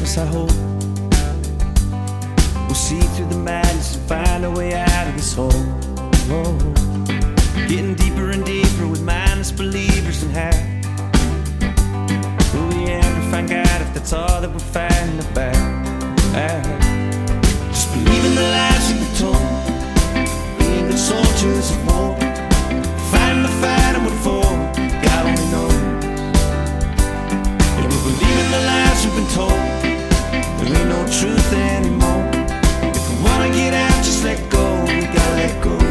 us, I hope. We'll see through the madness and find a way out of this hole. Whoa. Getting deeper and deeper with mindless believers in how. Will we ever find out if that's all that we're fighting about? Just believe in the lies you've been told. Being good soldiers of war, fighting the fight and what for, God only knows. And we believe in the lies we've been told. There ain't no truth anymore. If we wanna get out, just let go. We gotta let go.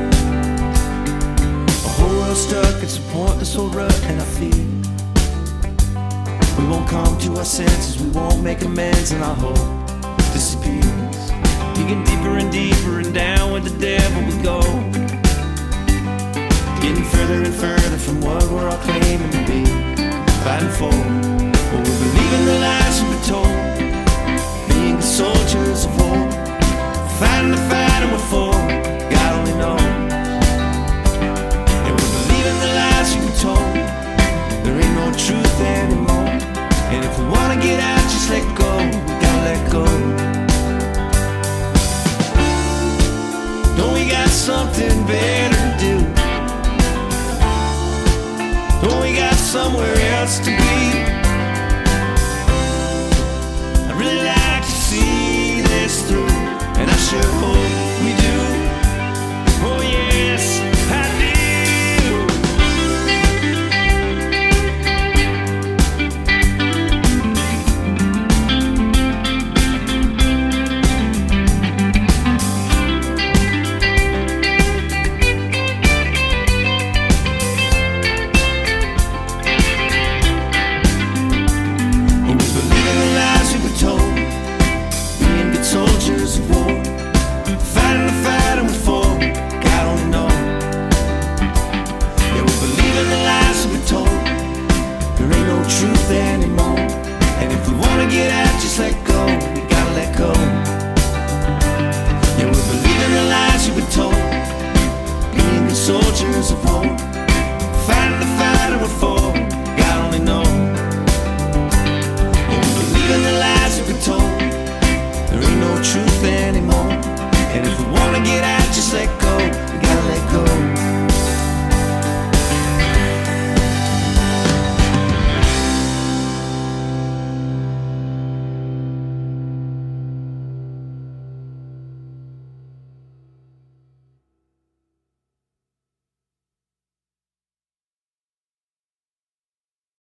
A whole world stuck, it's a pointless old rut, and I fear we won't come to our senses, we won't make amends, and our hope disappears. Digging deeper and deeper and down with the devil we go. Getting further and further from what we're all claiming to be. Fighting for, but we believe in the lies we've been told. Being the soldiers of war, fighting the fight and what for, God only knows. And we believe in the lies we've been told. There ain't no truth anymore. And if we wanna get out, just let go. We gotta let go. Don't we got something better to do? Don't we got somewhere else to be? I'd really like to see this through, and I sure hope